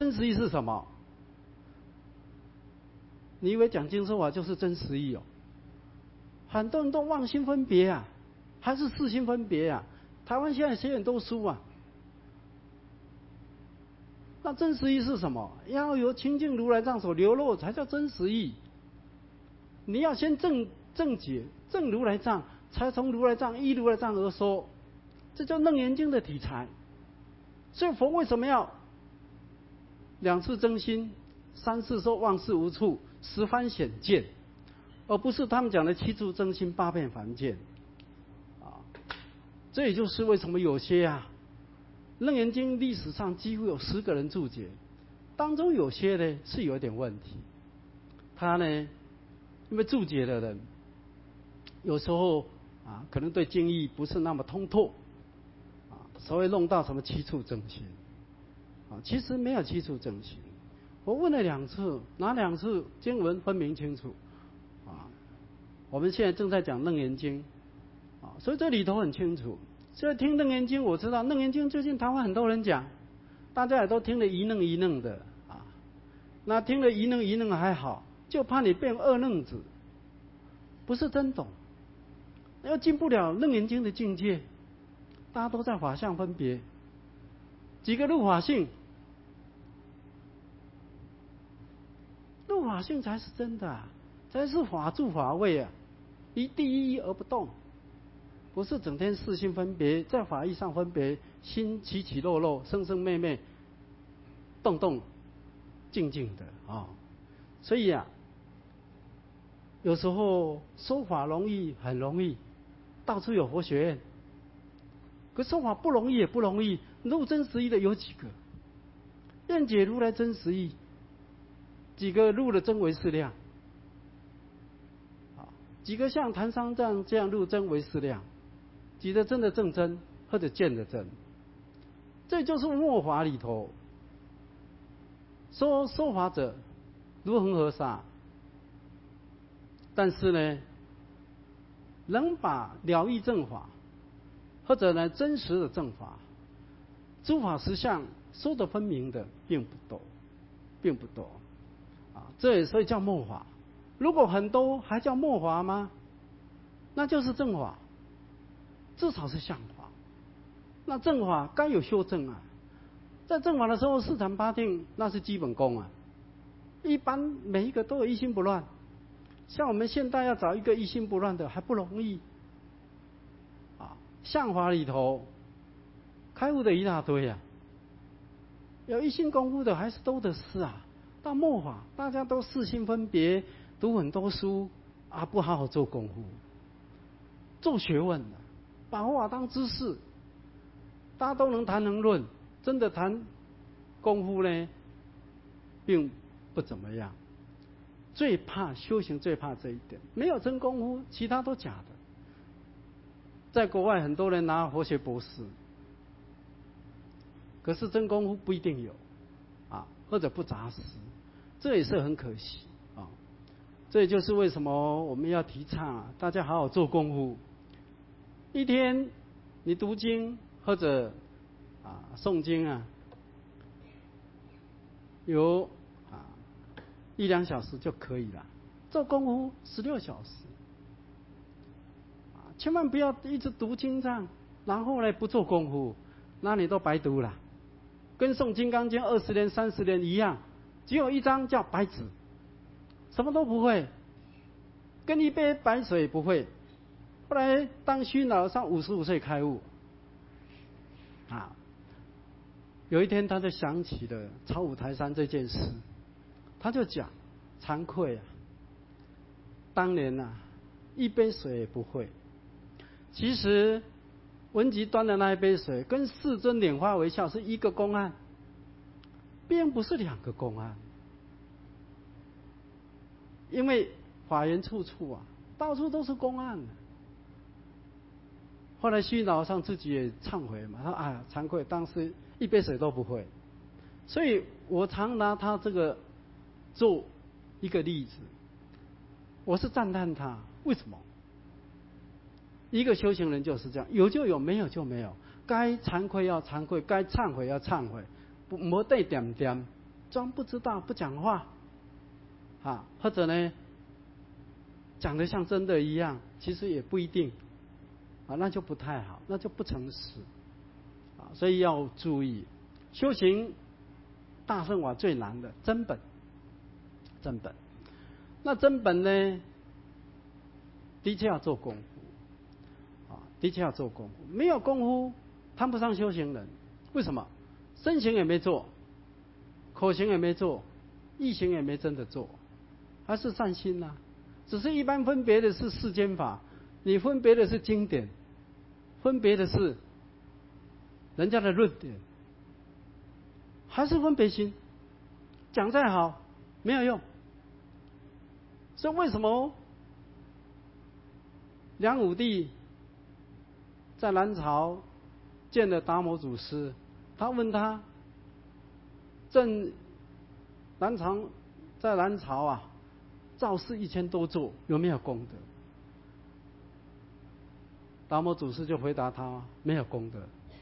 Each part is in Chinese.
真实义是什么？你以为讲经说法就是真实义哦？很多人都妄心分别啊，还是四心分别啊？台湾现在写很多书啊。那真实义是什么？要由清净如来藏所流露才叫真实义。你要先正解，正如来藏，才从如来藏依如来藏而说，这叫楞严经的题材。所以佛为什么要2次真心，3次说万事无处，10番显见，而不是他们讲的7处真心8遍凡见啊？这也就是为什么有些楞严经历史上几乎有10个人注解，当中有些呢是有点问题。他呢，因为注解的人有时候可能对经义不是那么通透所以弄到什么7处真心其实没有7处真心。我问了2次，哪2次经文分明清楚我们现在正在讲楞严经所以这里头很清楚。所以听楞严经，我知道楞严经最近台湾很多人讲，大家也都听得一愣一愣的那听了一愣一愣还好，就怕你变2愣子，不是真懂，要进不了楞严经的境界。大家都在法相分别，几个入法性，入法性才是真的才是法住法位一第一而不动，不是整天四心分别，在法义上分别，心起起落落，生生灭灭，动动静静的所以有时候说法容易，很容易，到处有佛学院，可说法不容易也不容易。入真实义的有几个？愿解如来真实义，几个入了真唯识量几个像谭商藏这样入真唯识量，几个真的正真或者见的真。这就是末法里头说法者如恒河沙，但是呢，能把了义正法或者呢真实的正法诸法实相说得分明的并不多，并不多这也所以叫末法。如果很多还叫末法吗？那就是正法，至少是相法。那正法该有修正在正法的时候，四禅八定那是基本功一般每一个都有一心不乱，像我们现代要找一个一心不乱的还不容易相法里头开悟的一大堆有一心功夫的还是多的是到末法大家都四心分别，读很多书不好好做功夫，做学问把佛法当知识，大家都能谈能论，真的谈功夫呢并不怎么样。最怕修行，最怕这一点，没有真功夫，其他都假的。在国外很多人拿佛学博士，可是真功夫不一定有或者不扎实，这也是很可惜这也就是为什么我们要提倡大家好好做功夫。一天你读经或者诵经有1-2小时就可以了，做功夫16小时千万不要一直读经藏，然后呢不做功夫，那你都白读了，跟诵《金刚经》20年30年一样，只有一张叫白纸，什么都不会，跟一杯白水不会。后来当虚老上55岁开悟有一天他就想起了超五台山这件事，他就讲惭愧当年一杯水也不会。其实文吉端的那一杯水跟世尊拈花微笑是一个公案，并不是2个公案。因为法缘处处到处都是公案后来虚老上自己也忏悔嘛，他说惭愧，当时一杯水都不会。所以我常拿他这个做一个例子，我是赞叹他。为什么？一个修行人就是这样，有就有，没有就没有，该惭愧要惭愧，该忏悔要忏悔，不没得点点装不知道不讲话，啊，或者呢讲得像真的一样，其实也不一定，啊，那就不太好，那就不诚实，啊，所以要注意修行。大乘法最难的真本，真本，那真本呢，的确要做功夫，啊，的确要做功夫，没有功夫谈不上修行人。为什么？身行也没做，口行也没做，意行也没真的做，还是善心呐，只是一般分别的是世间法，你分别的是经典，分别的是人家的论点，还是分别心，讲再好没有用。所以为什么梁武帝在南朝见了达摩祖师，他问他，在南朝啊，造寺1000多座，有没有功德？达摩祖师就回答他，没有功德。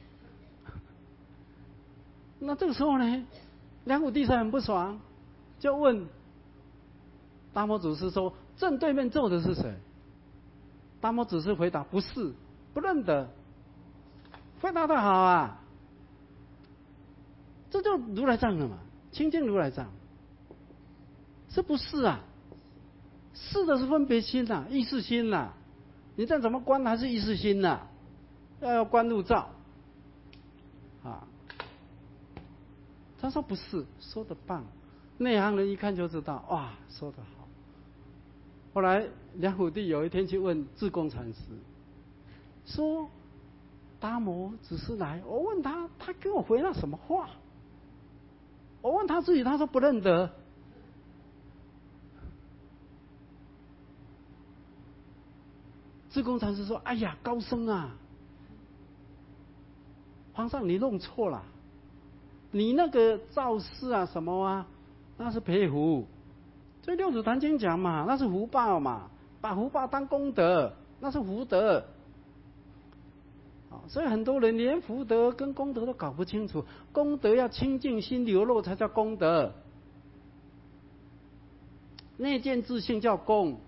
那这个时候呢，梁武帝才很不爽，就问达摩祖师说：“正对面坐的是谁？”达摩祖师回答：“不是，不认得。”回答得好啊，这就如来藏了嘛，清净如来藏。是不是啊？是的是分别心呐，意识心呐。你再怎么观还是意识心呐，要观入照啊。他说不是，说得棒，内行人一看就知道，哇，说得好。后来梁武帝有一天去问智公禅师，说达摩只是来，我问他，他跟我回了什么话？我问他自己，他说不认得。智公禅师说：“哎呀，高僧啊，皇上你弄错了，你那个造寺啊什么啊，那是培福。所以六祖坛经讲嘛，那是福报嘛，把福报当功德，那是福德。所以很多人连福德跟功德都搞不清楚，功德要清净心流露才叫功德，内见自性叫功。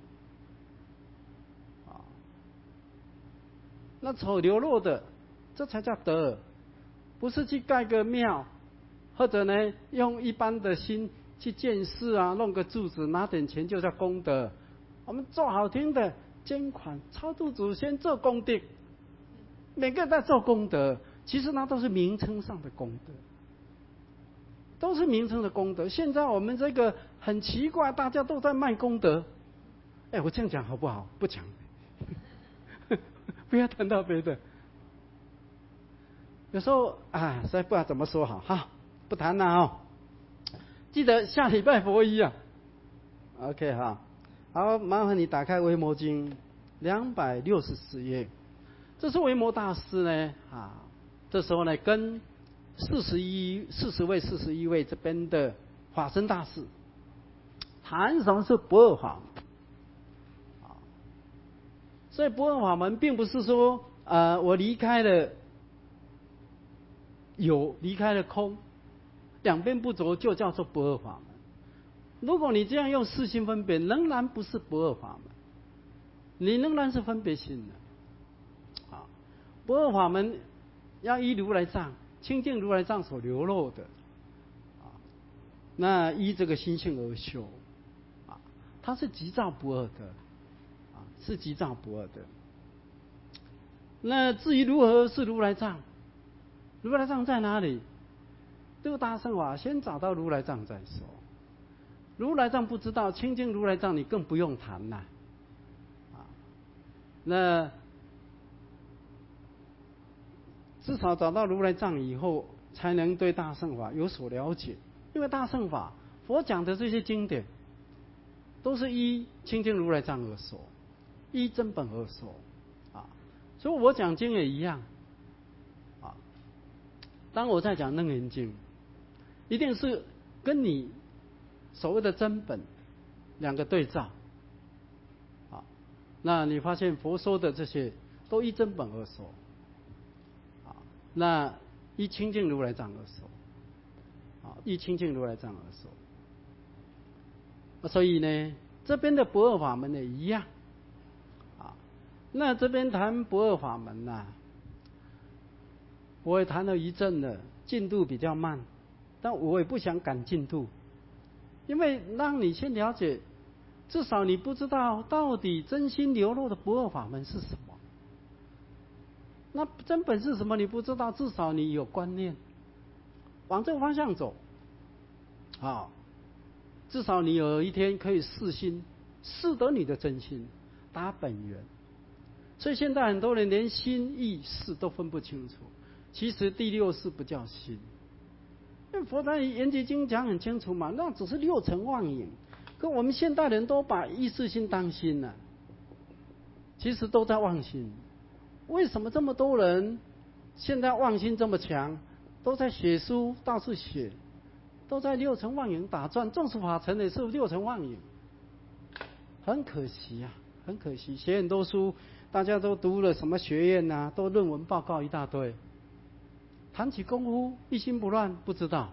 那丑流落的，这才叫德，不是去盖个庙，或者呢用一般的心去建寺啊，弄个柱子拿点钱就叫功德。我们做好听的捐款超度祖先做功德，每个人在做功德，其实那都是名称上的功德，都是名称的功德。现在我们这个很奇怪，大家都在卖功德。哎，我这样讲好不好？不讲。不要谈到别的，有时候啊，实在不知道怎么说好哈，不谈了哦。记得下礼拜佛一啊 ，OK 哈，好，麻烦你打开《维摩经》264页，这是维摩大师呢啊，这时候呢跟41位这边的法身大士谈什么是不二法。所以不二法门并不是说我离开了有，离开了空，两边不着就叫做不二法门。如果你这样用四心分别，仍然不是不二法门，你仍然是分别心的。啊，不二法门要依如来藏，清净如来藏所流露的，啊，那依这个心性而修，啊，它是即照不二的。是即照不二的。那至于如何是如来藏，如来藏在哪里？六大乘法先找到如来藏再说。如来藏不知道，清净如来藏你更不用谈了。那至少找到如来藏以后，才能对大乘法有所了解。因为大乘法佛讲的这些经典，都是依清净如来藏而说。依真本而说，啊，所以我讲经也一样，啊，当我在讲《楞严经》，一定是跟你所谓的真本两个对照，啊，那你发现佛说的这些都依真本而说，啊，那依清净如来藏而说，啊， 依清净如来藏而说。所以呢，这边的不二法门也一样。那这边谈不二法门呐，我也谈了一阵了，进度比较慢，但我也不想赶进度，因为让你先了解，至少你不知道到底真心流露的不二法门是什么。那真本是什么你不知道，至少你有观念，往这个方向走，至少你有一天可以试心，试得你的真心，达本源。所以现在很多人连心意识都分不清楚，其实第六识不叫心，因为佛在《圆寂经》讲很清楚嘛，那只是六尘妄影。可我们现代人都把意识心当心了，其实都在妄心。为什么这么多人现在妄心这么强，都在写书到处写，都在六尘妄影打转，众术法尘也是六尘妄影，很可惜啊，很可惜。写很多书，大家都读了什么学院啊，都论文报告一大堆，谈起功夫一心不乱，不知道。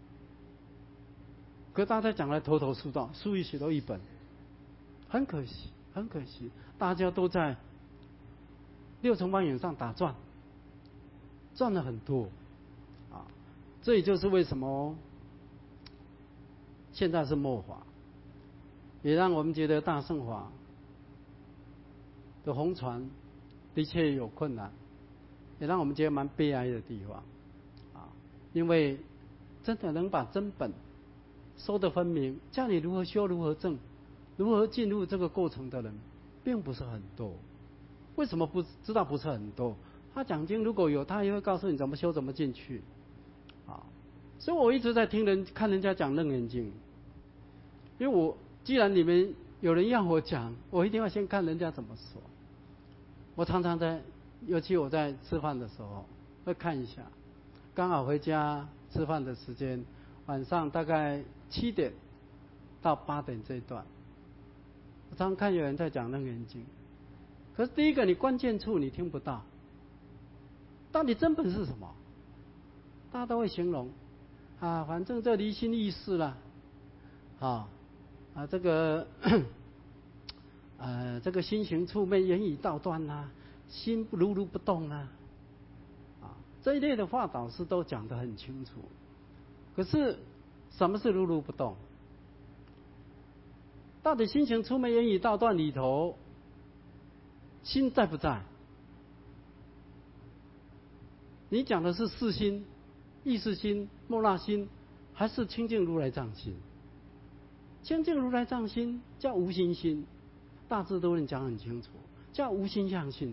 可大家讲来头头是道，书一写都一本，很可惜，很可惜，大家都在六尘妄影上打转，赚了很多这也就是为什么现在是末法，也让我们觉得大乘法的红传的确有困难，也让我们觉得蛮悲哀的地方因为真的能把真本说得分明，叫你如何修如何证，如何进入这个过程的人并不是很多。为什么不知道不是很多？他讲经如果有，他也会告诉你怎么修怎么进去所以我一直在看人家讲楞严经，因为既然你们有人要我讲，我一定要先看人家怎么说。我常常尤其我在吃饭的时候会看一下，刚好回家吃饭的时间，晚上大概7点到8点这一段，我常常看有人在讲楞严经，可是第一个你关键处你听不到，到底真本是什么？大家都会形容反正这离心意识啦，这个这个心行处昧言语道断啦，心如如不动啦，这一类的话导师都讲得很清楚。可是什么是如如不动？到底心行处昧言语道断里头，心在不在？你讲的是事心、意识心、莫那心，还是清净如来藏心？清净如来藏心叫无心心，大智都能讲很清楚，叫无心相心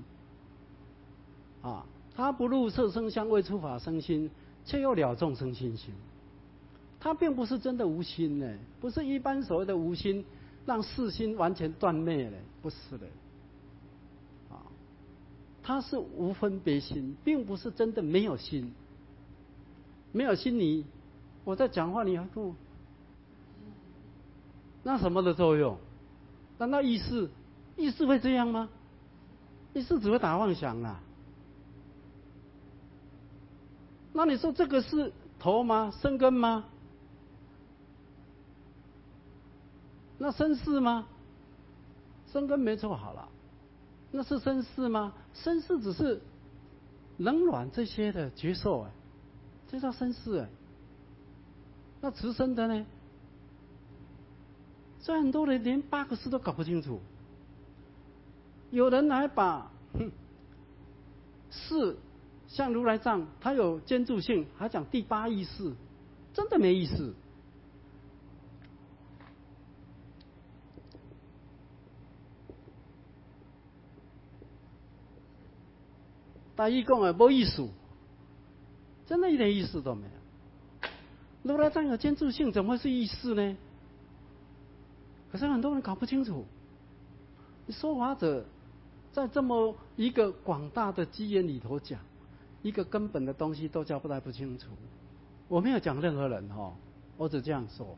他不入色声香味触法生心，却又了众生心行。他并不是真的无心呢，不是一般所谓的无心，让世心完全断灭了，不是的。他是无分别心，并不是真的没有心。没有心我在讲话，你还跟我，那什么的作用？难道意识会这样吗？意识只会打妄想啊。那你说这个是头吗？生根吗？那身世吗？生根没错好了，那是身世吗？身世只是冷暖这些的觉受这叫身世那持身的呢？所以很多人连8个字都搞不清楚，有人还把事像如来藏，它有兼住性，还讲第8意识，真的没意思。大义讲没意思，真的一点意思都没有。如来藏有兼住性，怎么会是意识呢？可是很多人搞不清楚。说法者在这么一个广大的机缘里头讲，一个根本的东西都交代不清楚。我没有讲任何人我只这样说，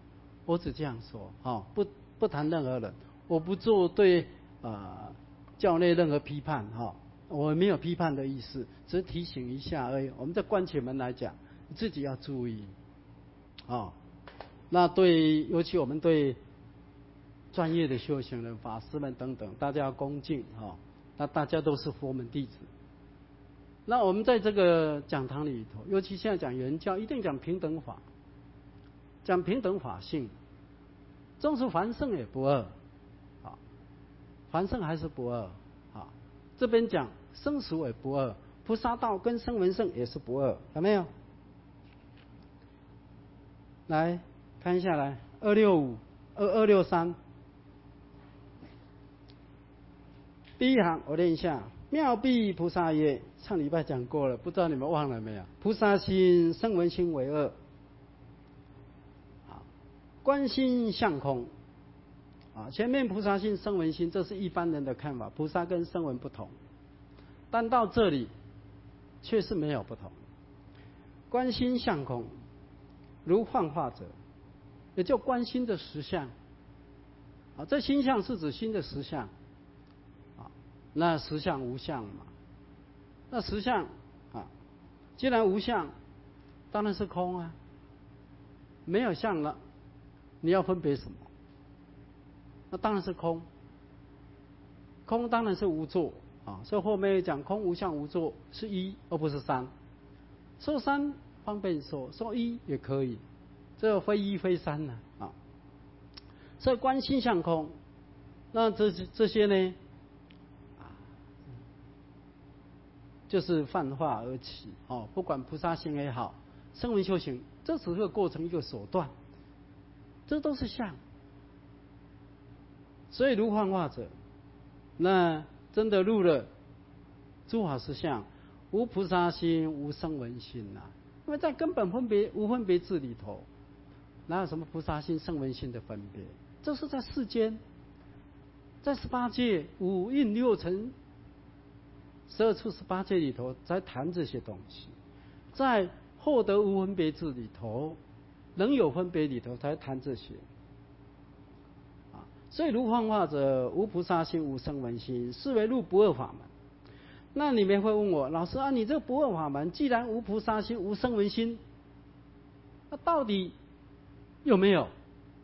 不谈任何人，我不做对教内任何批判我没有批判的意思，只是提醒一下而已。我们在关起门来讲，你自己要注意啊。那尤其我们对专业的修行人、法师们等等，大家要恭敬啊。那大家都是佛门弟子。那我们在这个讲堂里头，尤其现在讲原教，一定讲平等法，讲平等法性。纵使凡圣也不二，啊，凡圣还是不二啊。这边讲生死也不二，菩萨道跟声闻圣也是不二，有没有？来看一下来265、2263，第一行我念一下：妙臂菩萨曰，上礼拜讲过了，不知道你们忘了没有？菩萨心、声闻心为二，观心相空。前面菩萨心、声闻心，这是一般人的看法，菩萨跟声闻不同，但到这里却是没有不同。观心相空，如幻化者，也就观心的实相。这心相是指心的实相。那实相无相嘛？那实相既然无相，当然是空啊。没有相了，你要分别什么？那当然是空。空当然是无作所以后面讲空无相无作是一而不是三。说三方便说一也可以，这非一非三呢所以观心相空，那这些呢？就是泛化而起不管菩萨行也好，声闻修行，这只是个过程，一个手段，这都是相。所以如幻化者，那真的入了诸法实相，无菩萨心，无声闻心因为在根本分别无分别智里头，哪有什么菩萨心、声闻心的分别？这是在世间，在18界五蕴六尘。12处18界里头在谈这些东西，在获得无分别智里头，能有分别里头才谈这些所以如幻化者，无菩萨心，无声闻心，是为入不二法门。那你们会问我，老师你这个不二法门既然无菩萨心，无声闻心，那到底有没有？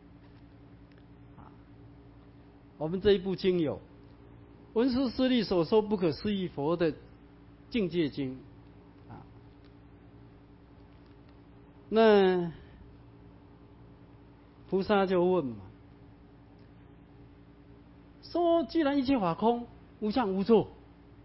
我们这一部经有文殊师利所说不可思议佛的境界经那菩萨就问嘛，说既然一切法空，无相无作，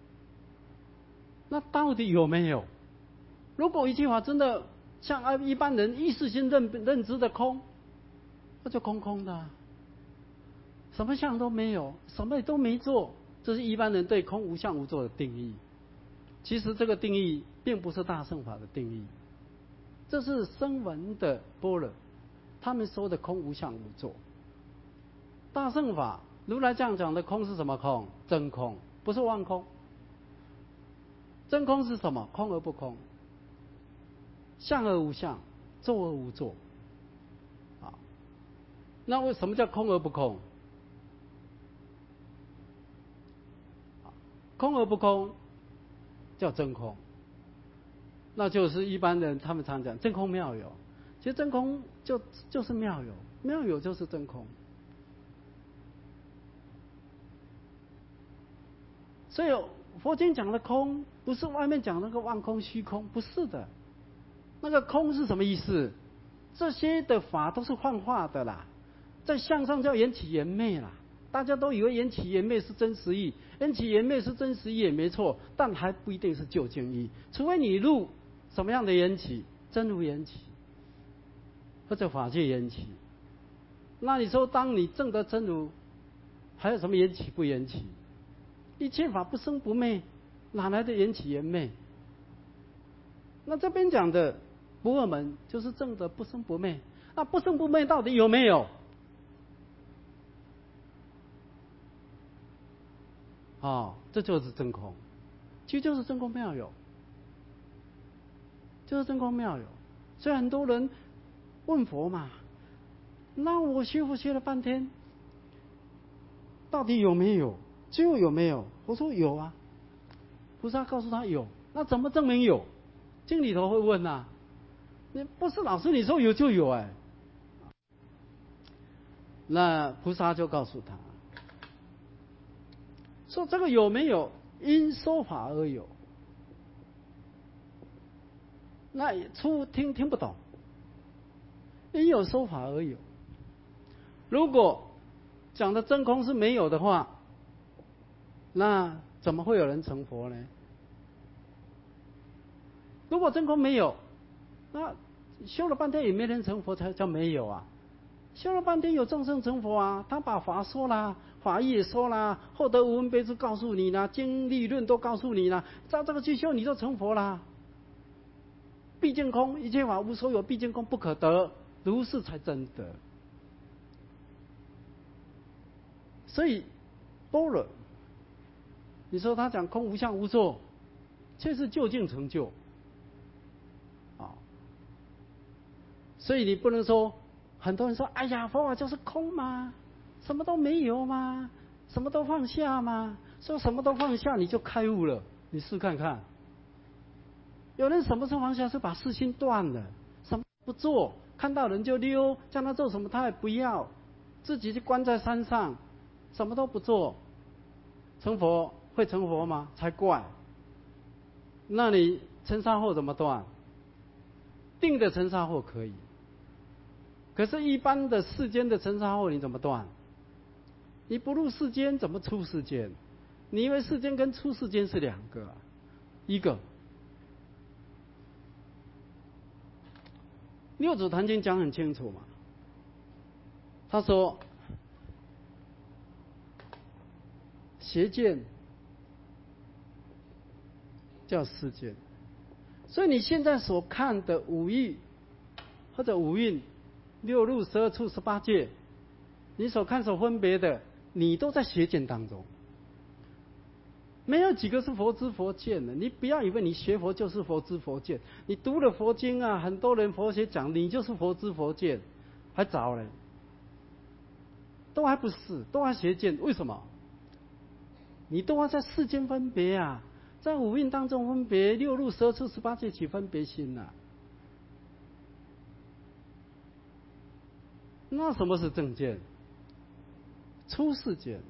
那到底有没有？如果一切法真的像一般人意识心认知的空，那就空空的什么相都没有，什么也都没做。这是一般人对空无相无作的定义。其实这个定义并不是大乘法的定义，这是声闻的般若他们说的空无相无作。大乘法如来这样讲的空是什么空？真空，不是妄空。真空是什么？空而不空，相而无相，作而无作那为什么叫空而不空？空而不空叫真空，那就是一般人他们常讲真空妙有。其实真空就是妙有，妙有就是真空。所以佛经讲的空，不是外面讲那个妄空虚空，不是的。那个空是什么意思？这些的法都是幻化的啦，在相上叫缘起缘灭啦。大家都以为缘起缘灭是真实义，缘起缘灭是真实义也没错，但还不一定是究竟义。除非你入什么样的缘起，真如缘起，或者法界缘起。那你说，当你证得真如，还有什么缘起不缘起？一切法不生不灭，哪来的缘起缘灭？那这边讲的不二门，就是证得不生不灭。那不生不灭到底有没有？这就是真空，其实就是真空妙有，就是真空妙有。所以很多人问佛嘛，那我学佛学了半天，到底有没有？最后有没有？我说有啊。菩萨告诉他有，那怎么证明有？经里头会问你不是老师你说有就有哎。那菩萨就告诉他说：“这个有没有因说法而有？那初听不懂，因有说法而有。如果讲的真空是没有的话，那怎么会有人成佛呢？如果真空没有，那修了半天也没人成佛，才叫没有啊。修了半天有众生成佛啊，他把法说啦，法义也说啦，厚德无分别智告诉你啦，经律论都告诉你啦，照这个去修你就成佛啦。毕竟空，一切法无所有，毕竟空不可得，如是才真得。所以般若，你说他讲空无相无作，却是究竟成就啊。所以你不能说，很多人说，哎呀，佛法就是空嘛，什么都没有嘛，什么都放下嘛，说什么都放下你就开悟了，你试看看。有人什么时候放下？是把事情断了，什么不做，看到人就溜，叫他做什么他也不要，自己就关在山上，什么都不做，成佛会成佛吗？才怪！那你尘沙惑怎么断？定的尘沙惑可以，可是一般的世间的尘沙惑你怎么断？你不入世间怎么出世间？你以为世间跟出世间是两个啊？一个。六祖坛经讲很清楚嘛，他说邪见叫世间，所以你现在所看的五欲或者五蕴、六入、12处、18界，你所看所分别的，你都在邪见当中。没有几个是佛知佛见的，你不要以为你学佛就是佛知佛见。你读了佛经啊，很多人佛学讲你就是佛知佛见，还早嘞，都还不是，都还邪见。为什么？你都要在世间分别啊，在五蕴当中分别，六入、12处、18界起分别心啊。那什么是正见？出世间。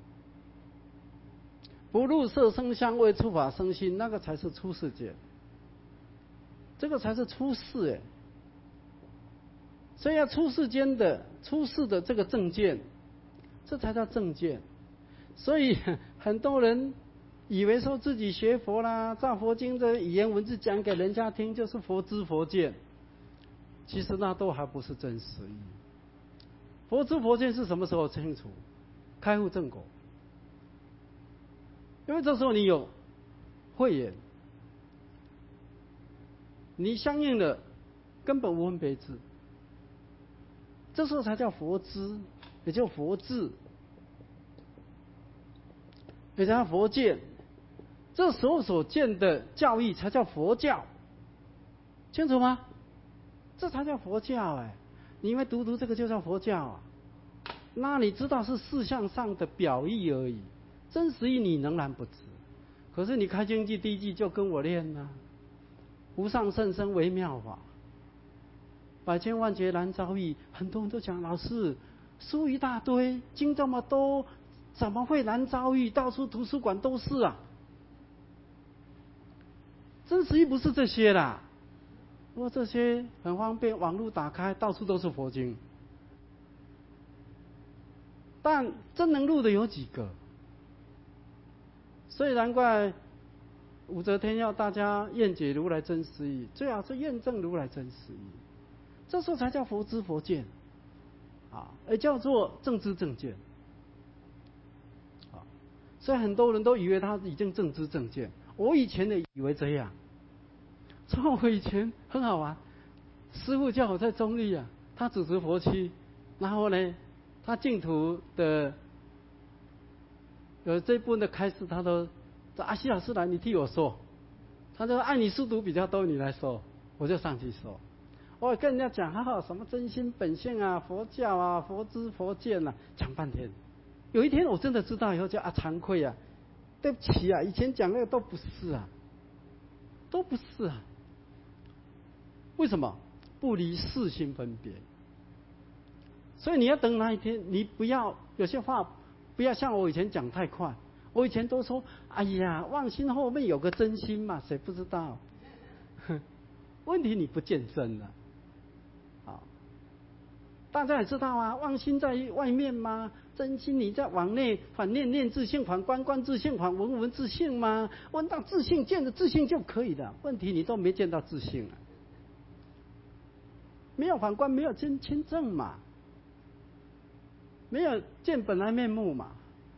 不入色声香味触法生心，那个才是出世界，这个才是出世哎。所以要出世间的出世的这个正见，这才叫正见。所以很多人以为说自己学佛啦，照佛经的语言文字讲给人家听，就是佛知佛见，其实那都还不是真实意。佛知佛见是什么时候清楚？开悟正果。因为这时候你有慧眼，你相应的根本无分别智，这时候才叫佛知，也叫佛智，也叫佛见。这时候所见的教义才叫佛教，清楚吗？这才叫佛教哎！你因为读这个就叫佛教啊？那你知道是事项上的表意而已，真实意你仍然不知。可是你开经记第一句就跟我练啊，无上甚深微妙法，百千万劫难遭遇。很多人都讲，老师书一大堆，经这么多，怎么会难遭遇？到处图书馆都是啊。真实意不是这些啦，不过这些很方便，网络打开到处都是佛经，但真能入的有几个？所以难怪武则天要大家验解如来真实义，最好是验证如来真实义，这时候才叫佛知佛见啊，也叫做正知正见啊。所以很多人都以为他已经正知正见，我以前也以为这样。所以我以前很好玩，师父叫我在中立啊，他主持佛七，然后呢，他净土的有这部分的开示，他都说阿西老师来，你替我说。他就说你书读比较多，你来说，我就上去说。我跟人家讲，什么真心本性啊，佛教啊，佛知佛见啊，讲半天。有一天我真的知道以后就惭愧啊，对不起啊，以前讲那个都不是啊，都不是啊。为什么？ 不离四心分别。所以你要等那一天，你不要有些话不要像我以前讲太快。我以前都说，哎呀，妄心后面有个真心嘛，谁不知道？问题你不见真了，好，大家也知道啊，妄心在外面吗？真心你在往内，反念念自性，反观观自性，反闻闻自性吗？闻到自性，见着自性就可以了。问题你都没见到自性啊，没有反观，没有真亲证嘛，没有见本来面目嘛。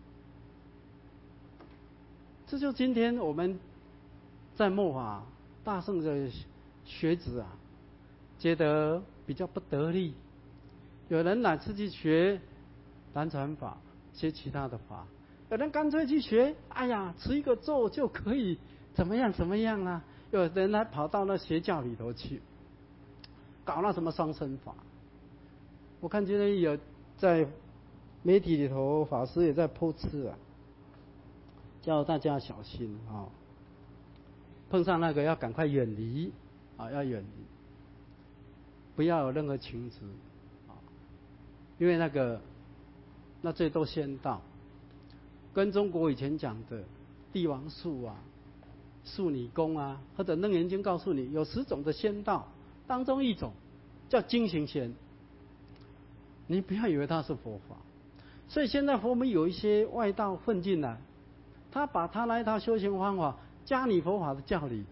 这就今天我们在末法大圣的学子啊，觉得比较不得力。有人乃至去学南传法，学其他的法；有人干脆去学，哎呀，持一个咒就可以怎么样怎么样啊。有人还跑到那邪教里头去，搞那什么双生法。我看今天有在媒体里头，法师也在剖刺啊，叫大家小心啊、碰上那个要赶快远离啊，要远离，不要有任何情执啊，因为那最多仙道，跟中国以前讲的帝王术啊、术女功啊，或者《楞严经》告诉你有10种的仙道，当中一种叫精行仙，你不要以为它是佛法。所以现在佛门有一些外道混进来，他把他那一套修行方法加你佛法的教理，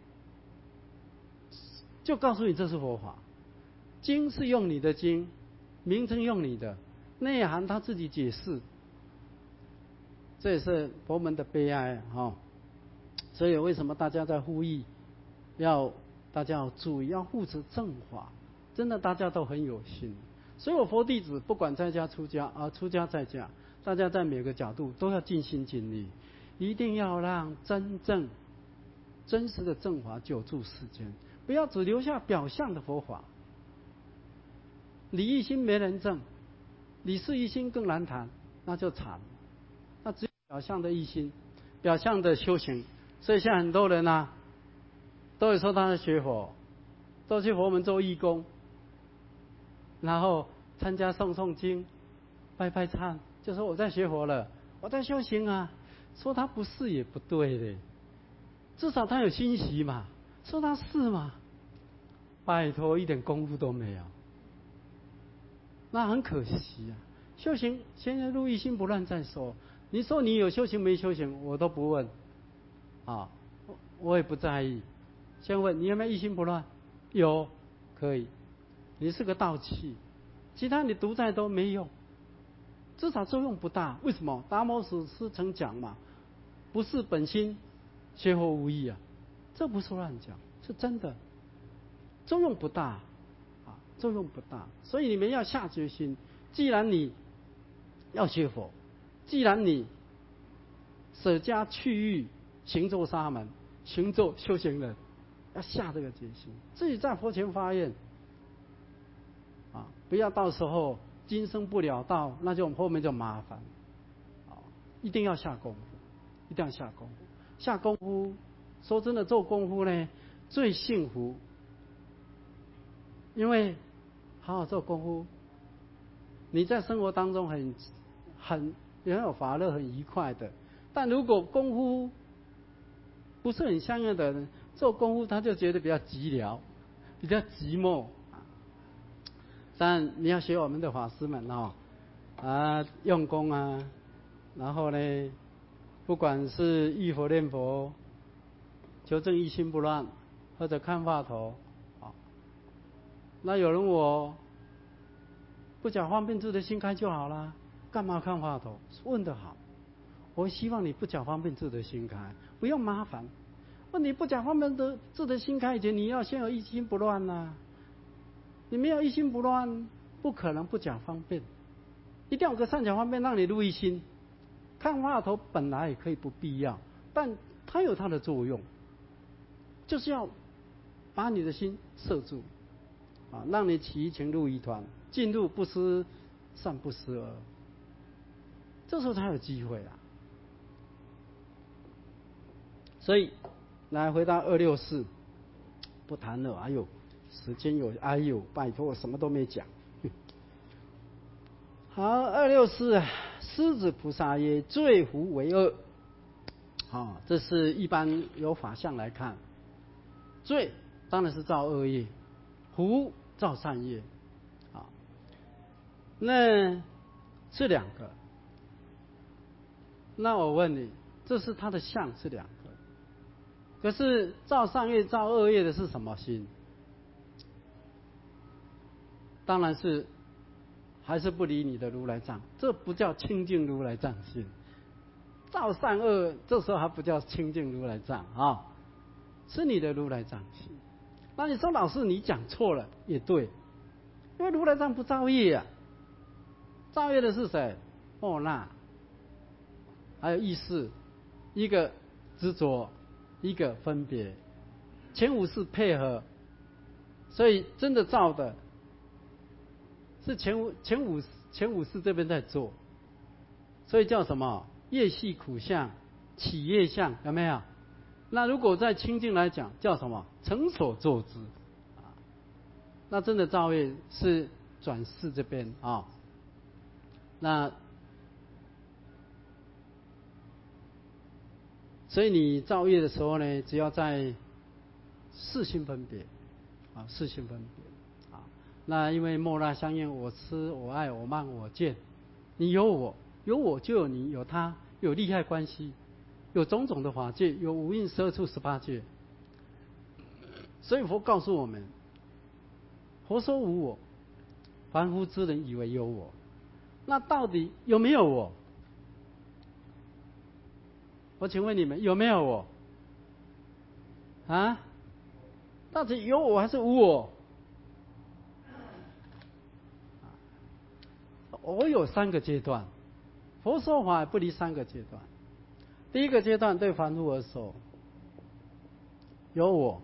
就告诉你这是佛法。经是用你的经，名称用你的，内涵他自己解释，这也是佛门的悲哀哈。所以为什么大家在呼吁，大家要注意，要护持正法，真的大家都很有心。所有佛弟子不管在家出家出家在家，大家在每个角度都要尽心尽力，一定要让真实的正法久住世间，不要只留下表象的佛法。理一心没人证，理事一心更难谈，那就惨了。那只有表象的一心，表象的修行。所以现在很多人啊，都会说他是学佛，都去佛门做义工，然后参加诵经、拜忏，就说我在学佛了，我在修行啊。说他不是也不对嘞，至少他有欣喜嘛。说他是嘛，拜托，一点功夫都没有。那很可惜啊！修行先要入一心不乱再说。你说你有修行没修行，我都不问，啊，我也不在意。先问你有没有一心不乱？有，可以。你是个道器，其他你独在都没用，至少作用不大。为什么？达摩祖师曾讲嘛，不是本心，学佛无益啊。这不是乱讲，是真的，作用不大。作用不大，所以你们要下决心。既然你要学佛，既然你舍家去欲，行做沙门，行做修行人，要下这个决心，自己在佛前发愿不要到时候今生不了道，那就后面就麻烦一定要下功夫，一定要下功夫。下功夫，说真的，做功夫呢最幸福，因为好好做功夫，你在生活当中很有法乐，很愉快的。但如果功夫不是很相应的人，做功夫他就觉得比较寂寥，比较寂寞。但你要学我们的法师们用功啊，然后呢，不管是忆佛念佛，求证一心不乱，或者看话头。那有人问我，不讲方便智的心开就好啦，干嘛看话头？问得好，我希望你不讲方便智的心开，不用麻烦。问你不讲方便智的心开以前，你要先有一心不乱啊。你没有一心不乱，不可能不讲方便，一定要有个善巧方便让你入一心。看话头本来也可以不必要，但它有它的作用，就是要把你的心摄住。让你起一情入一团，进入不思善不思恶，这时候才有机会啊。所以来回答264，不谈了。哎呦， 时间哎呦，拜托，我什么都没讲。好，264，狮子菩萨曰：罪福为恶。这是一般有法相来看，罪当然是造恶业，福造善业。那是两个。那我问你，这是他的相是两个，可是造善业造恶业的是什么心？当然是还是不理你的如来藏，这不叫清净如来藏心。造善恶这时候还不叫清净如来藏是你的如来藏心。那你说老师你讲错了也对，因为如来藏不造业啊，造业的是谁？那还有意识，一个执着，一个分别，前五识配合，所以真的造的是前五识这边在做，所以叫什么业系苦相起业相，有没有？那如果在清净来讲叫什么成所作之那真的造业是转世这边那所以你造业的时候呢，只要在四心分别四心分别那因为莫那相应，我痴我爱我慢我见，你有我就有你有他，有利害关系，有种种的法界，有五蕴12处18界。所以佛告诉我们，佛说无我，凡夫之人以为有我，那到底有没有我？我请问你们有没有我？到底有我还是无我？我有3个阶段，佛说法不离3个阶段。第一个阶段对凡夫而说，有我，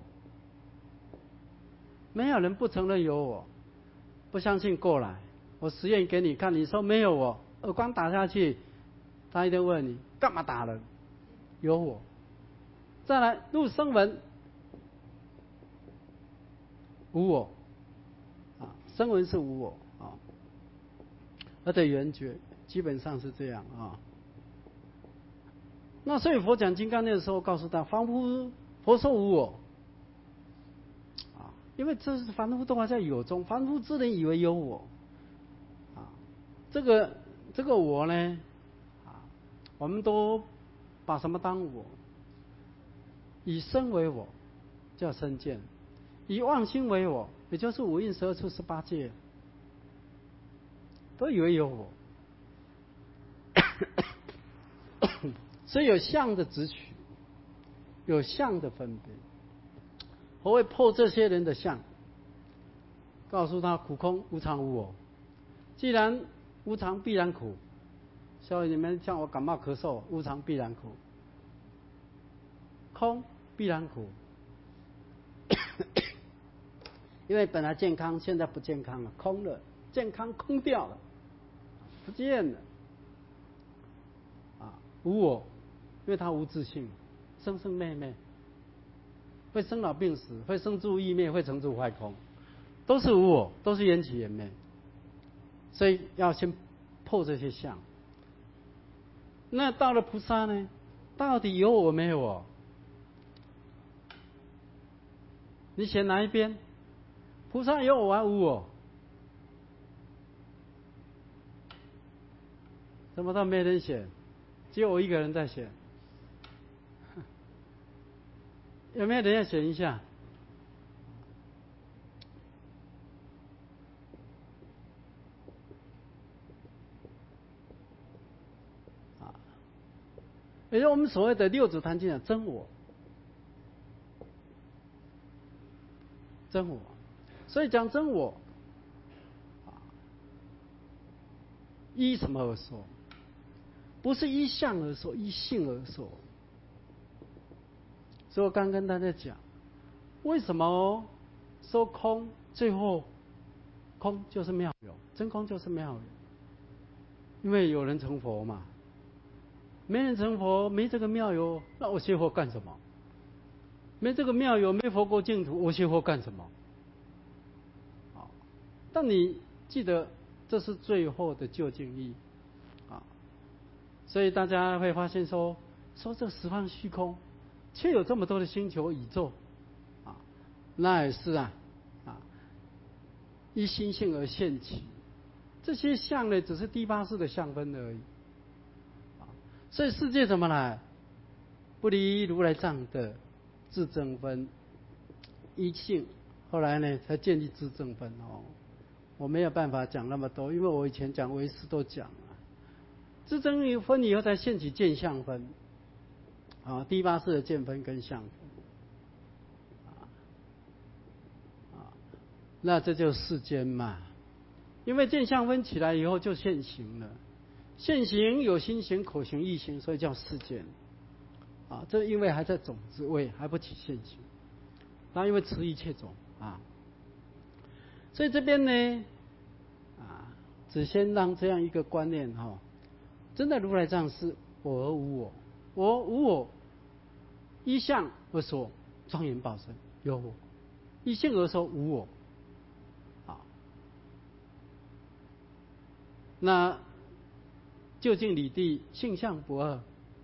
没有人不承认有我。不相信过来，我实验给你看，你说没有我，耳光打下去，他一定问你干嘛打人？有我。再来入声闻，无我声闻是无我而且缘觉基本上是这样那所以佛讲金刚经的时候告诉他，凡夫佛说无我因为这是凡夫都还在有中，凡夫之人以为有我这个我呢我们都把什么当我？以身为我叫身见，以妄心为我，也就是五蕴12处18界，都以为有我所以有相的执取，有相的分别。佛会破这些人的相，告诉他苦空无常无我。既然无常必然苦，所以你们像我感冒咳嗽，无常必然苦，空必然苦因为本来健康，现在不健康了，空了，健康空掉了，不见了无我，因为他无自性，生生灭灭，会生老病死，会生住异灭，会成住坏空，都是无我，都是缘起缘灭。所以要先破这些相。那到了菩萨呢？到底有我没有我？你选哪一边？菩萨有我还无我？怎么都没人选，只有我一个人在选。有没有人要选一下？也就是我们所谓的六祖坛经的真我，真我。所以讲真我，依什么而说？不是依相而说，依性而说。所以我刚跟大家讲，为什么说空，最后空就是妙有，真空就是妙有，因为有人成佛嘛。没人成佛，没这个妙有，那我学佛干什么？没这个妙有，没佛国净土，我学佛干什么？ 但你记得，这是最后的究竟义啊。所以大家会发现说这十方虚空，却有这么多的星球宇宙啊，那也是依心性而现起。这些相呢，只是第八识的相分而已啊。所以世界怎么来？不离如来藏的自证分一性，后来呢才建立自证分哦。我没有办法讲那么多，因为我以前讲唯识都讲了。自证分以后才现起见相分啊，第八识的见分跟相分那这就是世间嘛。因为见相分起来以后就现行了，现行有心行、口行、意行，所以叫世间啊。这因为还在种子位，还不起现行，那因为持一切种啊，所以这边呢只先让这样一个观念真的如来藏是我而无我，我无我，依相而说庄严报身有我，依性而说无我那究竟理地性相不二，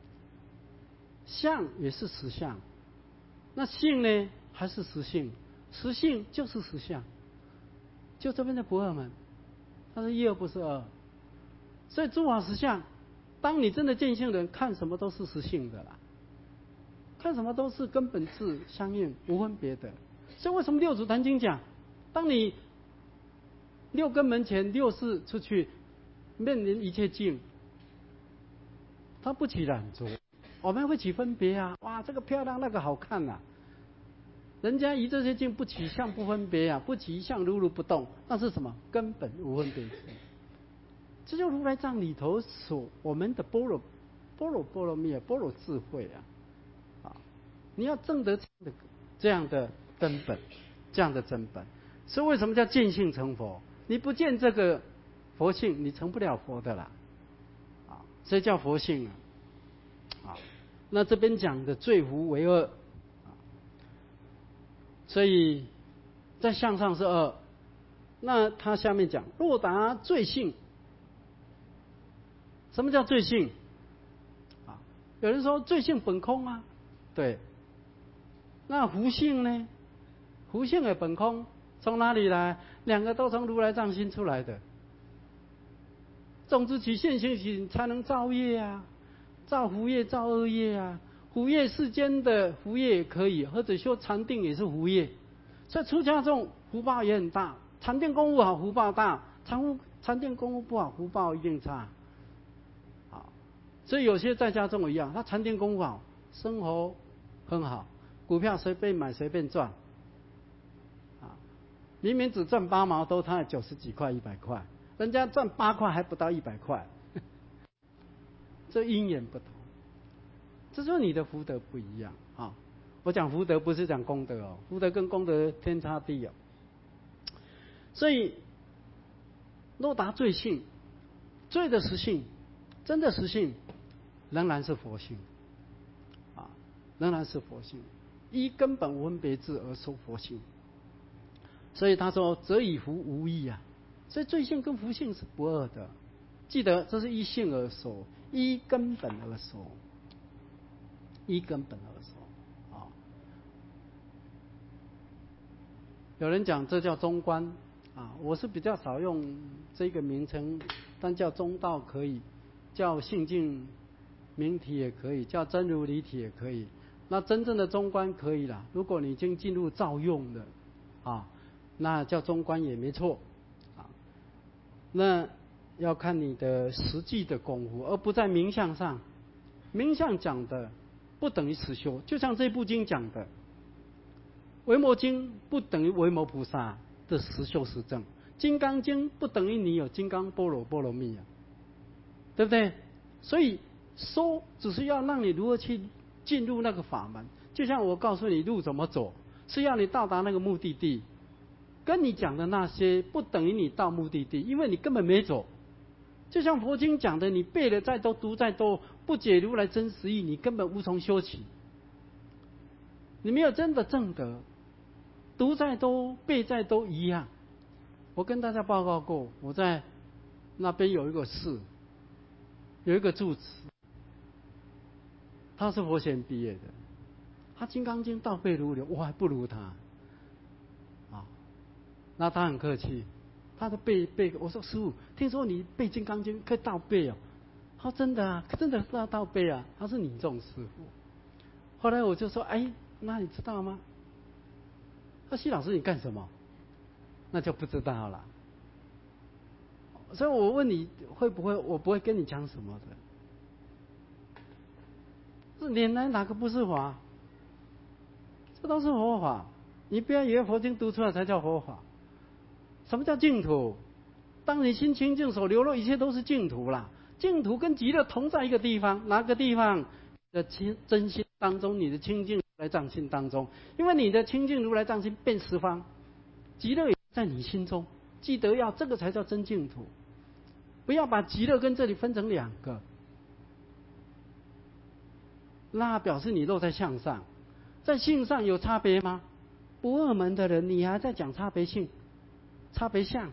相也是实相，那性呢还是实性，实性就是实相，就这边的不二门，它是一而不是二。所以诸法实相，当你真的见性人，看什么都是实性的啦，看什么都是根本质相应，无分别的。所以为什么六祖坛经讲，当你六根门前六识出去，面临一切境，它不起染着，我们会起分别啊！哇，这个漂亮，那个好看啊！人家以这些境不起相不分别啊，不起相如如不动，那是什么？根本无分别。这就如来藏里头所我们的般若蜜般若智慧你要证得这样的根本，这样的真本。所以为什么叫见性成佛？你不见这个佛性，你成不了佛的啦所以叫佛性那这边讲的罪福为二所以在相上是二。那他下面讲若达罪性，什么叫罪性有人说罪性本空啊，对。那福性呢？福性也本空，从哪里来？两个都从如来藏心出来的。种子起现行起才能造业啊，造福业造恶业啊。福业世间的福业也可以，或者修禅定也是福业。所以出家众福报也很大，禅定功夫好福报大，禅定功夫不好福报一定差所以有些在家众一样，他禅定功夫好，生活很好，股票随便买随便赚明明只赚8毛多，他还90几块100块，人家赚8块还不到100块这因缘不同，这就是你的福德不一样我讲福德不是讲功德福德跟功德天差地所以若达罪性，罪的实性，真的实性仍然是佛性仍然是佛性，依根本无分别智而说佛性。所以他说则以福无异所以罪性跟福性是不二的。记得这是依性而说，依根本而说，依根本而说有人讲这叫中观我是比较少用这个名称，但叫中道可以，叫性净明体也可以，叫真如理体也可以。那真正的中观可以啦，如果你已经进入造用了那叫中观也没错那要看你的实际的功夫，而不在名相上。名相讲的不等于实修，就像这部经讲的维摩经不等于维摩菩萨的实修实证，金刚经不等于你有金刚般若波罗蜜对不对？所以说只是要让你如何去进入那个法门，就像我告诉你路怎么走，是要你到达那个目的地，跟你讲的那些不等于你到目的地，因为你根本没走。就像佛经讲的，你背了再多，读再多，不解如来真实义，你根本无从修起。你没有真的证得，读再多，背再多一样。 我跟大家报告过，我在那边有一个寺，有一个住持，他是佛学院毕业的，他《金刚经》倒背如流，我还不如他。啊，那他很客气，他的背，我说师父，听说你背《金刚经》可以倒背哦。他说真的啊，真的是要倒背啊。他是你这种师父。后来我就说，哎，那你知道吗？他说西老师你干什么？那就不知道了。所以我问你会不会，我不会跟你讲什么的。这脸来哪个不是法？这都是佛法。你不要以为佛经读出来才叫佛法。什么叫净土？当你心清净所流露，一切都是净土啦。净土跟极乐同在一个地方，哪个地方？的真心当中，你的清净如来藏心当中。因为你的清净如来藏心遍十方，极乐也在你心中。记得要这个才叫真净土。不要把极乐跟这里分成两个，那表示你落在相上，在性上有差别吗？不二门的人，你还在讲差别性、差别相。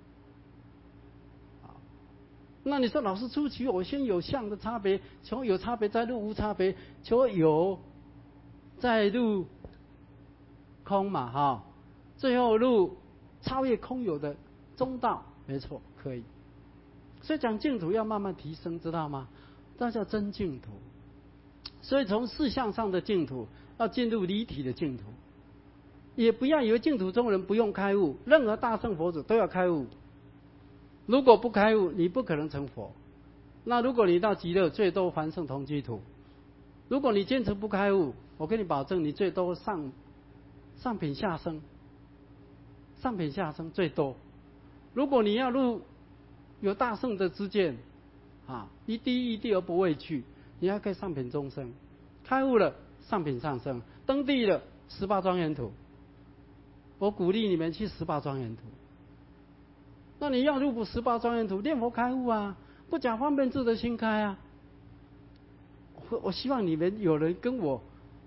那你说老师初期我先有相的差别，求有差别再入无差别，求有再入空嘛哈，最后入超越空有的中道，没错，可以。所以讲净土要慢慢提升，知道吗？那叫真净土。所以从事相上的净土要进入离体的净土，也不要以为净土中人不用开悟，任何大乘佛祖都要开悟。如果不开悟，你不可能成佛。那如果你到极乐，最多凡圣同居土。如果你坚持不开悟，我跟你保证，你最多上品下生，上品下生最多。如果你要入有大圣的知见，一地一地而不畏惧，你还可以上品中生，开悟了上品上生，登地了18庄严土。我鼓励你们去18庄严土。那你要入不18庄严土，念佛开悟啊，不讲方便智的心开啊。我希望你们有人跟我，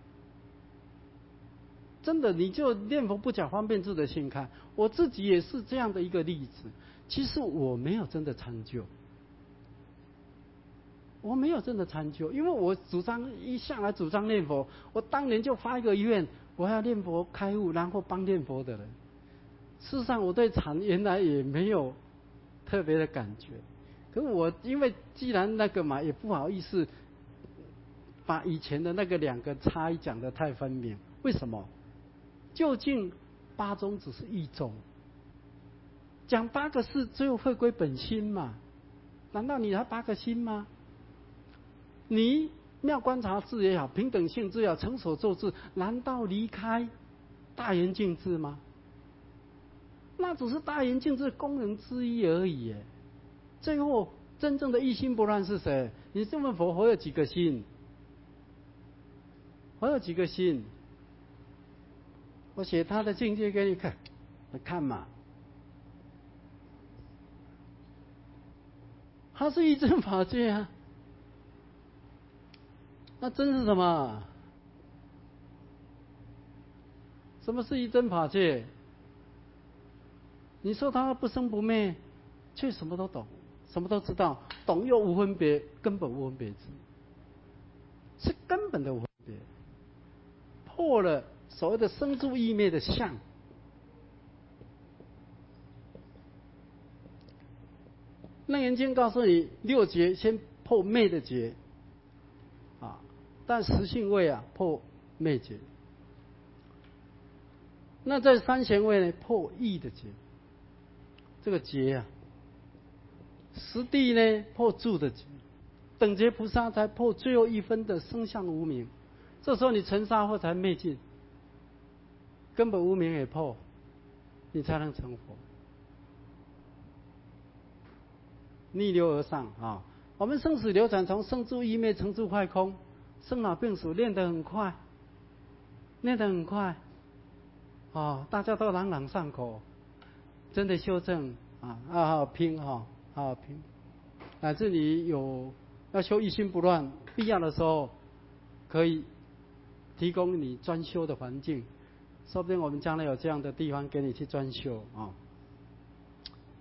真的你就念佛不讲方便智的心开。我自己也是这样的一个例子。其实我没有真的参究，我没有真的参究，因为我一向来主张念佛。我当年就发一个愿，我要念佛开悟，然后帮念佛的人。事实上我对禅原来也没有特别的感觉，可是我因为既然那个嘛，也不好意思把以前的那个两个差异讲得太分明。为什么？究竟八宗只是一宗，讲8个事，最后会归本心嘛？难道你还8个心吗？你妙观察智也好，平等性智也好，成所作智，难道离开大圆净智吗？那只是大圆净智功能之一而已。最后真正的一心不乱是谁？你这么佛有几个心？佛有几个心？我写他的境界给你看，看嘛。他是一真法界啊。那真是什么？什么是一真法界？你说他不生不灭，却什么都懂，什么都知道，懂又无分别，根本无分别智，是根本的无分别，破了所谓的生住异灭的相。楞严经告诉你，6劫先破灭的劫，但实性位破灭劫。那在三贤位呢，破异的劫。这个劫实地呢破住的劫，等觉菩萨才破最后1分的生相无明。这时候你尘沙后才灭尽，根本无明也破，你才能成佛。逆流而上我们生死流转，从生住异灭，成住坏空，生老病死练得很快，练得很快大家都朗朗上口。真的修正好好拼好好拼。乃至你有要修一心不乱，必要的时候可以提供你专修的环境，说不定我们将来有这样的地方给你去专修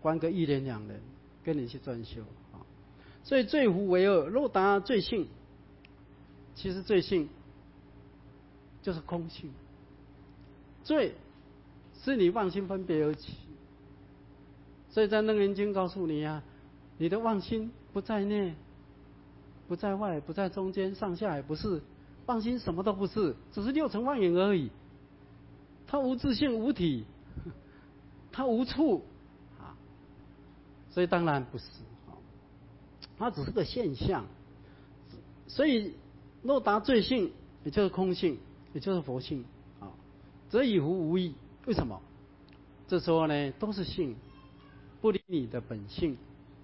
关个1年2年，跟你去专修啊。所以罪福为恶，若达罪性，其实罪性就是空性，罪是你妄心分别而起。所以在楞严经告诉你啊，你的妄心不在内，不在外，不在中间，上下也不是，妄心什么都不是，只是6尘妄影而已。它无自性无体，它无处啊，所以当然不是啊，它只是个现象。所以若达罪性，也就是空性，也就是佛性啊，则以无无益。为什么？这时候呢，都是性，不离你的本性。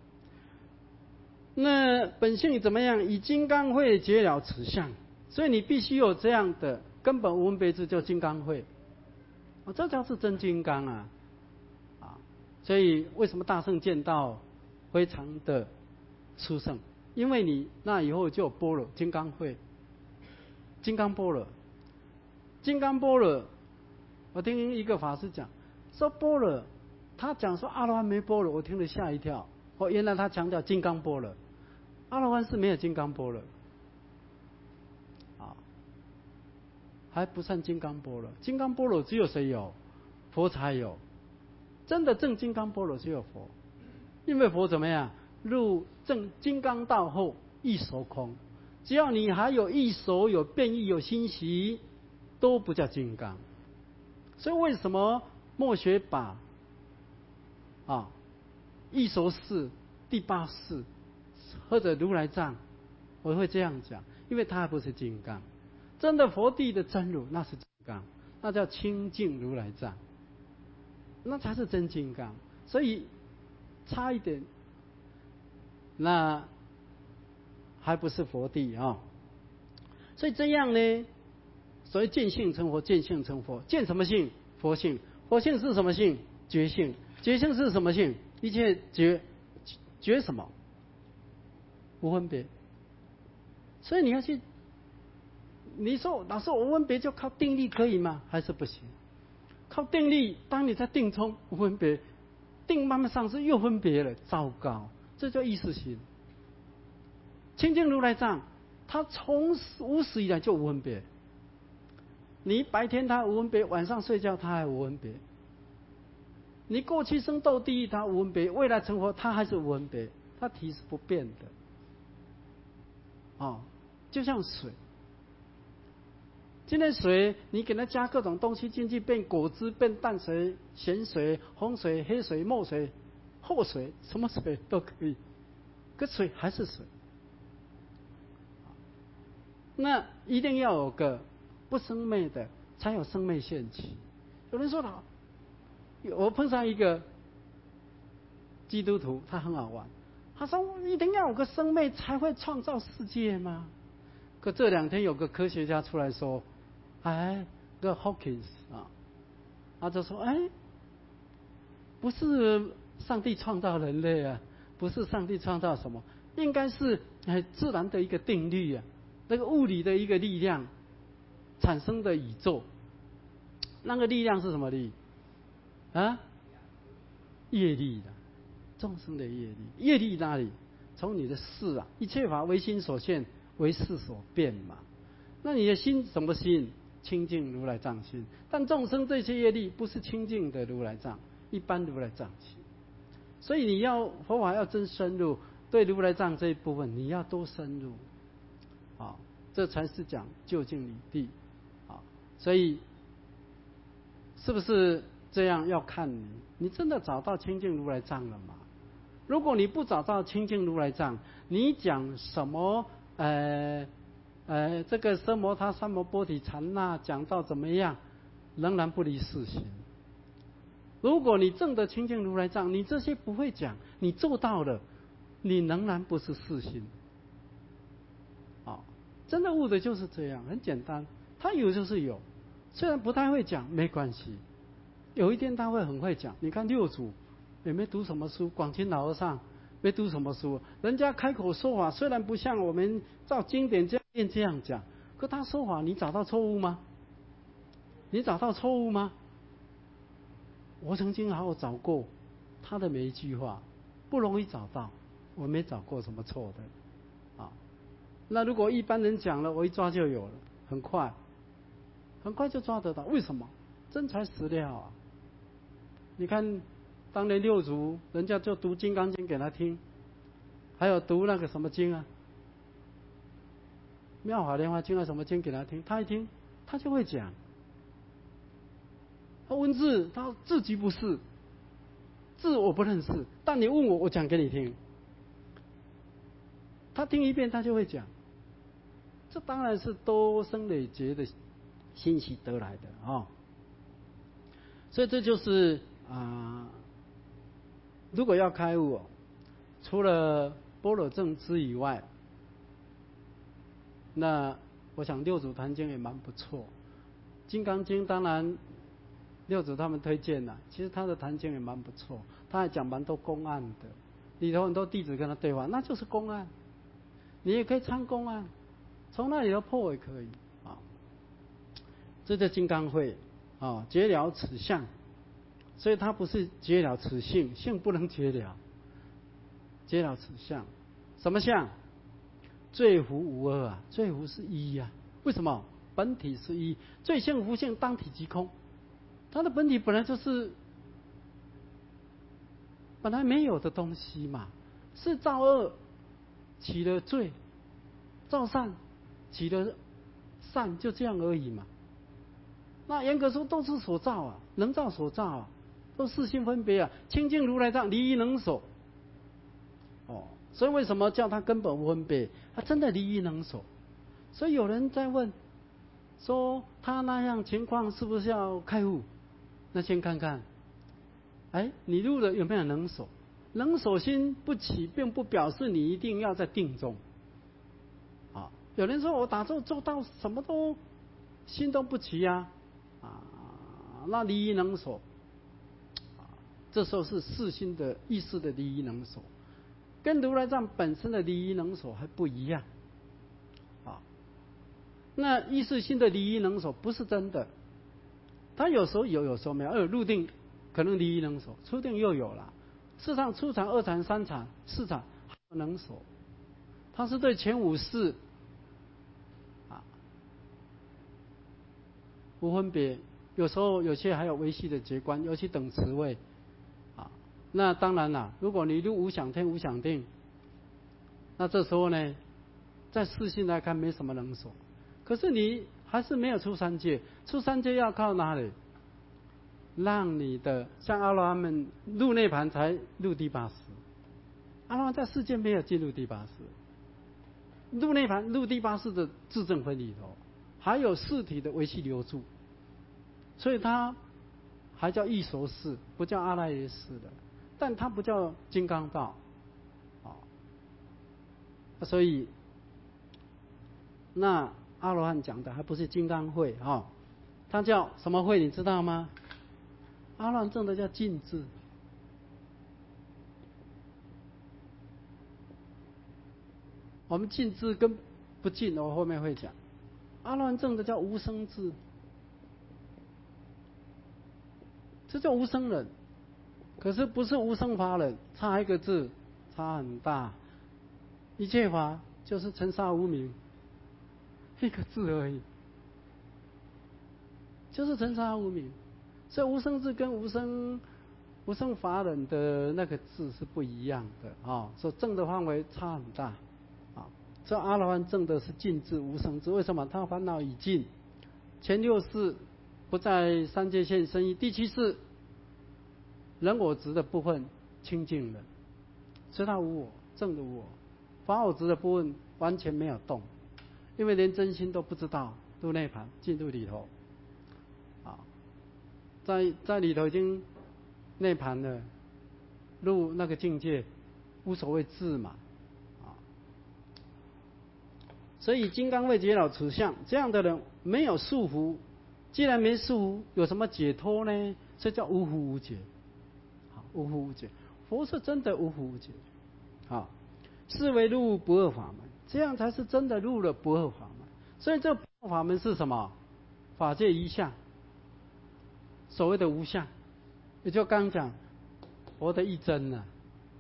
那本性怎么样？以金刚慧解了此相，所以你必须有这样的根本无分别智，叫金刚慧。这叫是真金刚啊！所以为什么大圣见道非常的殊胜？因为你那以后就有般若金刚慧，金刚般若，金刚般若。我听一个法师讲说般若，他讲说阿罗汉没般若，我听了吓一跳。原来他强调金刚般若，阿罗汉是没有金刚般若，还不算金刚般若。金刚般若只有谁有？佛才有。真的证金刚般若只有佛，因为佛怎么样？入证金刚道后一手空，只要你还有一手、有变异、有心习，都不叫金刚。所以为什么末学把一手四、第八识或者如来藏，我会这样讲，因为它还不是金刚。真的佛地的真如那是金刚，那叫清净如来藏，那才是真金刚。所以差一点，那还不是佛地啊。所以这样呢，所谓见性成佛，见性成佛，见什么性？佛性。佛性是什么性？觉性。觉性是什么性？一切觉什么？无分别。所以你要去，你说老师我无分别就靠定力可以吗？还是不行？靠定力，当你在定中无分别，定慢慢上升又分别了，糟糕，这叫意识心。清净如来藏，它从无始以来就无分别。你白天它无分别，晚上睡觉它还无分别。你过去生斗地狱它无分别，未来成佛它还是无分别，它体是不变的。就像水，今天水你给它加各种东西进去，变果汁、变淡水、咸水、红水、黑水、墨水、厚水，什么水都可以，可水还是水。那一定要有个不生灭的，才有生灭现起。有人说了，我碰上一个基督徒，他很好玩，他说一定要有个生灭才会创造世界吗？可这2天有个科学家出来说，个 Hawkins 他就说，不是上帝创造人类啊，不是上帝创造什么，应该是自然的一个定律啊，那个物理的一个力量产生的宇宙。那个力量是什么力？业力的，众生的业力。业力哪里？从你的事啊，一切法唯心所现，为事所变嘛。那你的心什么心？清净如来藏心。但众生这些业力不是清净的如来藏，一般如来藏心。所以你要佛法要真深入，对如来藏这一部分你要多深入，这才是讲究竟理地。所以是不是这样？要看你真的找到清净如来藏了吗？如果你不找到清净如来藏，你讲什么这个奢摩他三摩波提禅那讲到怎么样，仍然不离世心。如果你证得清净如来藏，你这些不会讲，你做到了，你仍然不是世心。真的悟的就是这样，很简单，他有就是有，虽然不太会讲没关系，有一天他会很会讲。你看六祖也没读什么书，广钦老和尚没读什么书，人家开口说法虽然不像我们照经典这样讲，可他说法你找到错误吗？你找到错误吗？我曾经好好找过， 他的每一句话不容易找到，我没找过什么错的啊。那如果一般人讲了，我一抓就有了，很快就抓得到。为什么？真材实料啊！你看，当年六祖人家就读《金刚经》给他听，还有读那个什么经啊，《妙法莲华经》啊什么经给他听，他一听他就会讲。他文字他自己不是，字我不认识，但你问我，我讲给你听。他听一遍他就会讲，这当然是多生累劫的欣喜得来的啊。所以这就是如果要开悟，除了般若正知以外，那我想六祖坛经也蛮不错。金刚经当然六祖他们推荐了，其实他的坛经也蛮不错，他还讲蛮多公案的，里头很多弟子跟他对话，那就是公案，你也可以参公案，从那里头破也可以啊。这叫金刚会啊，结了此相，所以它不是结了此性，性不能结了，结了此相，什么相？罪福无二啊，罪福是一啊，为什么？本体是一，罪性福性当体即空，它的本体本来就是本来没有的东西嘛，是造恶起了罪，造善起了善，就这样而已嘛。那严格说都是所造啊，能造所造啊，都是性分别啊。清净如来藏，离一能守。哦，所以为什么叫它根本无分别？它真的离一能守。所以有人在问，说他那样情况是不是要开悟？那先看看，哎，你入了有没有能守？能守心不起，并不表示你一定要在定中。啊，有人说我打坐做到什么都心都不起啊，那离一能守，这时候是四心的意识的离一能守，跟如来藏本身的离一能守还不一样。那意识心的离一能守不是真的，它有时候有，有时候没有。入定可能离一能守，出定又有了。事实上，初禅、二禅、三禅、四禅不能守，它是对前五识无分别。有时候有些还有微细的觉观，尤其等持位那当然了，如果你入无想天、无想定，那这时候呢，在四性来看没什么能守。可是你还是没有出三界，出三界要靠哪里？让你的像阿罗汉们入涅盘才入第八识，阿罗汉在世间没有进入第八识，入涅盘入第八识的自证分里头，还有四体的维系留住，所以它还叫异熟识，不叫阿赖耶识的，但它不叫金刚道，所以那阿罗汉讲的还不是金刚会它叫什么会你知道吗？阿罗汉证的叫净智，我们净智跟不净我后面会讲。阿罗汉证的叫无生智，这叫无生人，可是不是无生法忍，差一个字，差很大。一切法就是尘沙无明，一个字而已，就是尘沙无明。所以无生智跟无生法忍的那个字是不一样的所以证的范围差很大这阿罗汉证的是净智无生智，为什么？他烦恼已尽，前六识不在三界线生意，第七识人我执的部分清净了，所以他无我，证的无我。法我执的部分完全没有动，因为连真心都不知道，入内盘进入里头在里头已经内盘了，入那个境界无所谓智嘛所以金刚位结了此相，这样的人没有束缚，既然没束缚，有什么解脱呢？这叫无惑无解无惑无解。佛是真的无惑无解是为入不二法门，这样才是真的入了不二法门。所以这不二法门是什么？法界一相，所谓的无相，也就刚讲佛的一真呢，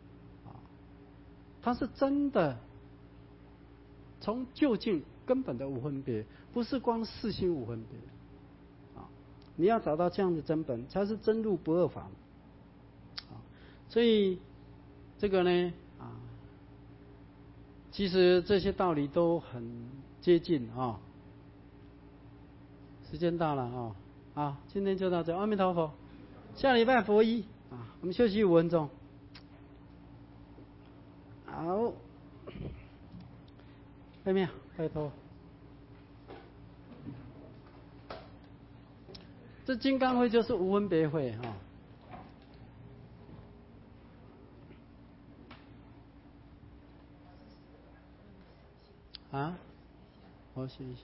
它是真的从究竟根本的无分别，不是光四心无分别。你要找到这样的真本，才是真入不二法。所以这个呢，其实这些道理都很接近啊。时间到了啊，好，今天就到这，阿弥陀佛。下礼拜佛一我们休息5分钟。好，妹妹拜托。这金刚会就是无分别会我写一下。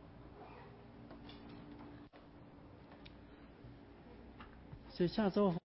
所以下周